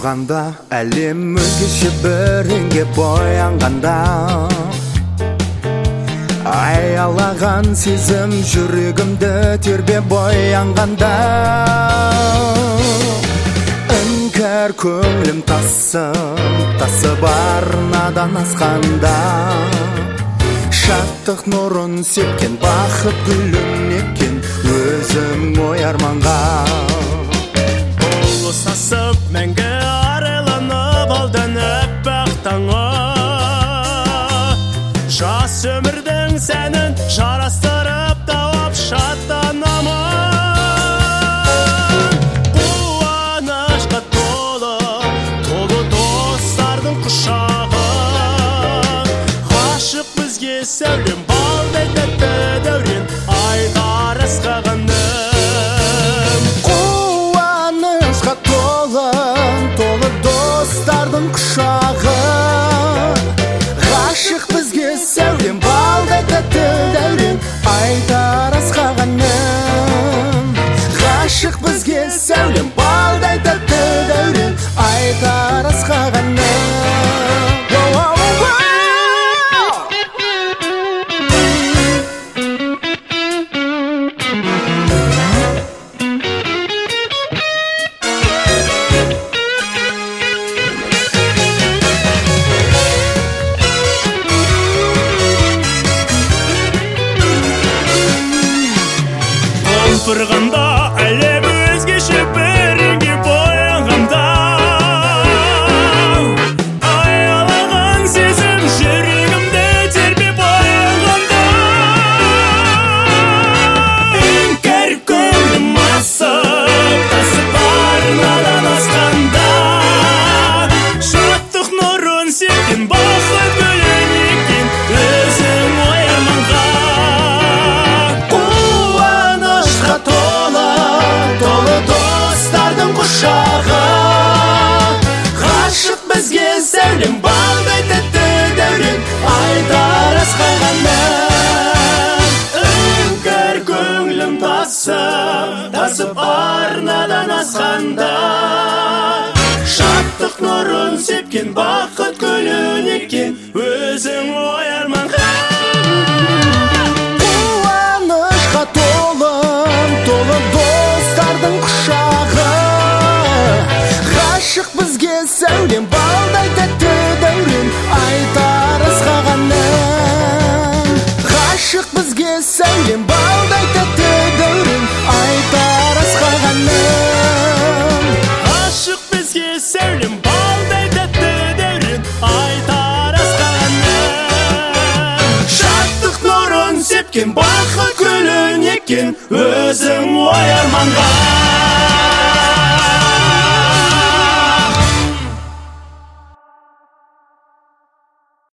тұрғанда, әлем өзгеше бірінге боянғанда, аялаған сезім жүрегімді тербеп боянғанда, іңкәр көңілім тасып арнадан асқанда, шаттық нұрын сепкен бақыт гүлін еккен өзім ой арманға. Қолы сасып мәңгі арайланып алданып бақ таңы, жас өмірдің сәнін жарастырып тауып шаттанамын. Қуанышқа толы достардың құшағы, ғашық бізге сәулем балдай тәтті дәурен айдар асқағаным. Қуанышқа толы достардың құшағы, ғашық бізге сәулем балдай тәтті дәурен айдар асқағаным. Ғашық бізге сәулем балдай тәтті дәурен айдар асқағаным. Тұрғанда әлем өзгеше бірінге боянғанда, аялаған сезім жүрегімді тербеп боянғанда, іңкәр көңілім тасып арнадан асқанда, шаттық нұрын сепкен бақыт гүлін еккен өзің ой арманға. Толы достардың құшағы, ғашық бізге сәулем балдай тәтті дәурен айдар асқағаным. Іңкәр көңілім тасып арнадан асқанда, шаттық нұрын сепкен бақыт гүлін еккен өзің ой арманға. Қуанышқа толы достардың құшағы, ғашық бізге сәулем балдай тәтті дәурен айдар асқағаным. Ғашық бізге сәулем балдай тәтті дәурен айдар асқағаным. Ғашық бізге сәулем балдай тәтті дәурен айдар асқағаным. Шаттық нұрын сепкен бақыт гүлін еккен өзің ой арманға.